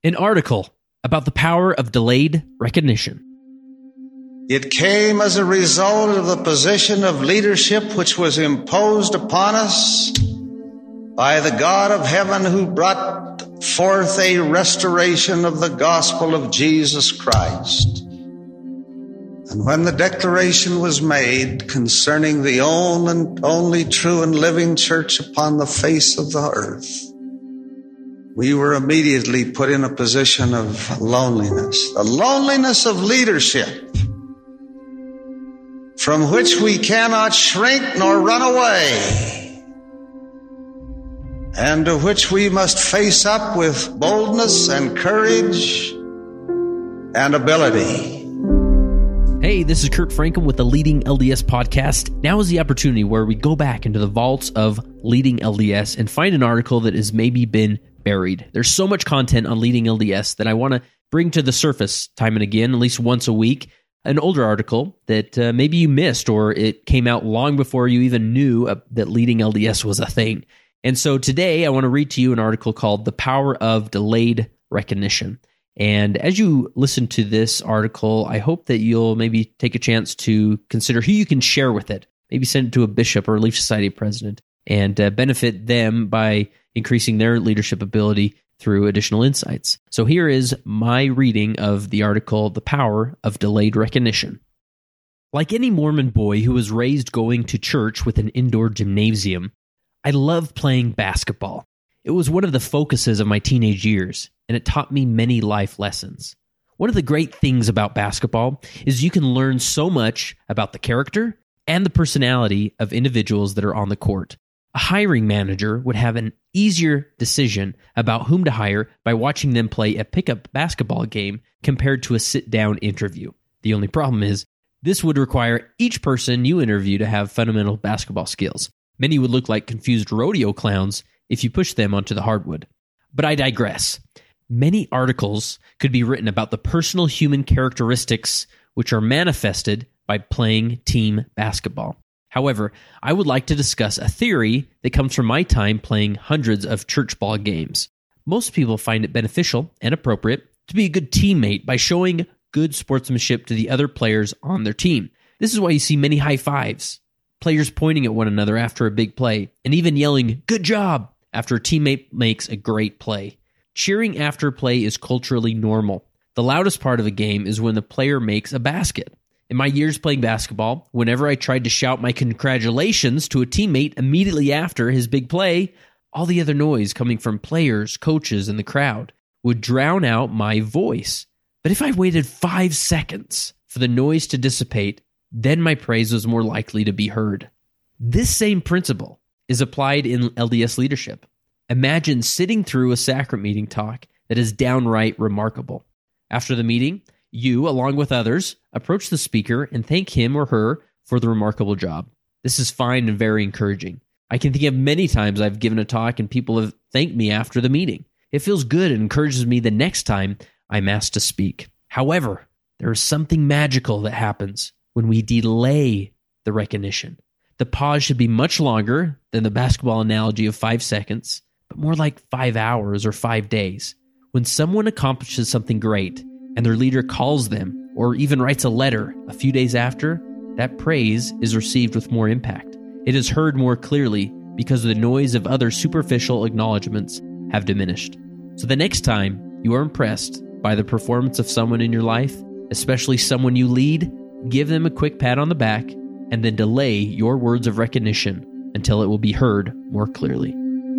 An article about the power of delayed recognition. It came as a result of the position of leadership which was imposed upon us by the God of heaven, who brought forth a restoration of the gospel of Jesus Christ. And when the declaration was made concerning the only true and living church upon the face of the earth, we were immediately put in a position of loneliness, the loneliness of leadership, from which we cannot shrink nor run away, and to which we must face up with boldness and courage and ability. Hey, this is Kurt Franklin with the Leading LDS podcast. Now is the opportunity where we go back into the vaults of Leading LDS and find an article that has maybe been buried. There's so much content on Leading LDS that I want to bring to the surface time and again, at least once a week. An older article that maybe you missed, or it came out long before you even knew that Leading LDS was a thing. And so today I want to read to you an article called The Power of Delayed Recognition. And as you listen to this article, I hope that you'll maybe take a chance to consider who you can share with it. Maybe send it to a bishop or a Relief Society president and benefit them by increasing their leadership ability through additional insights. So here is my reading of the article, The Power of Delayed Recognition. Like any Mormon boy who was raised going to church with an indoor gymnasium, I loved playing basketball. It was one of the focuses of my teenage years, and it taught me many life lessons. One of the great things about basketball is you can learn so much about the character and the personality of individuals that are on the court. A hiring manager would have an easier decision about whom to hire by watching them play a pickup basketball game compared to a sit-down interview. The only problem is, this would require each person you interview to have fundamental basketball skills. Many would look like confused rodeo clowns if you push them onto the hardwood. But I digress. Many articles could be written about the personal human characteristics which are manifested by playing team basketball. However, I would like to discuss a theory that comes from my time playing hundreds of church ball games. Most people find it beneficial and appropriate to be a good teammate by showing good sportsmanship to the other players on their team. This is why you see many high fives, players pointing at one another after a big play, and even yelling, "Good job," after a teammate makes a great play. Cheering after play is culturally normal. The loudest part of a game is when the player makes a basket. In my years playing basketball, whenever I tried to shout my congratulations to a teammate immediately after his big play, all the other noise coming from players, coaches, and the crowd would drown out my voice. But if I waited 5 seconds for the noise to dissipate, then my praise was more likely to be heard. This same principle is applied in LDS leadership. Imagine sitting through a sacrament meeting talk that is downright remarkable. After the meeting, you, along with others, approach the speaker and thank him or her for the remarkable job. This is fine and very encouraging. I can think of many times I've given a talk and people have thanked me after the meeting. It feels good and encourages me the next time I'm asked to speak. However, there is something magical that happens when we delay the recognition. The pause should be much longer than the basketball analogy of 5 seconds, but more like 5 hours or 5 days. When someone accomplishes something great, and their leader calls them or even writes a letter a few days after, that praise is received with more impact. It is heard more clearly because the noise of other superficial acknowledgments have diminished. So the next time you are impressed by the performance of someone in your life, especially someone you lead, give them a quick pat on the back and then delay your words of recognition until it will be heard more clearly.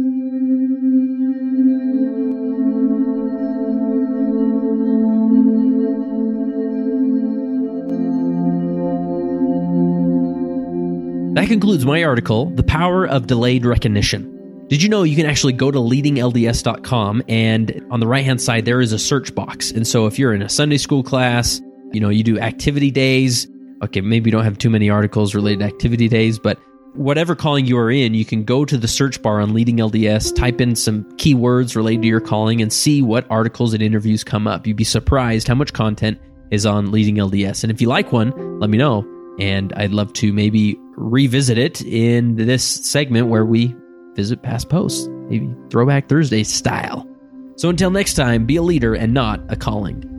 That concludes my article, The Power of Delayed Recognition. Did you know you can actually go to leadinglds.com and on the right-hand side, there is a search box. And so if you're in a Sunday school class, you do activity days. Okay, maybe you don't have too many articles related to activity days, but whatever calling you are in, you can go to the search bar on Leading LDS, type in some keywords related to your calling, and see what articles and interviews come up. You'd be surprised how much content is on Leading LDS. And if you like one, let me know. And I'd love to maybe revisit it in this segment where we visit past posts, maybe Throwback Thursday style. So until next time, be a leader and not a calling.